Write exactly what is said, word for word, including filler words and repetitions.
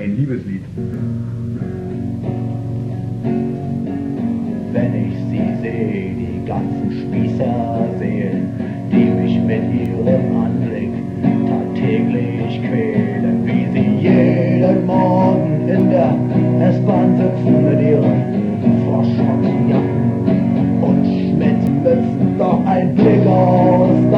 ein Liebeslied. Wenn ich sie sehe, die ganzen Spießerseelen, die mich mit ihrem Anblick tagtäglich quälen, wie sie jeden Morgen in der S-Bahn sitzen mit ihren froschroten Jacken und Schmidt-Mützen, doch ein Blick aus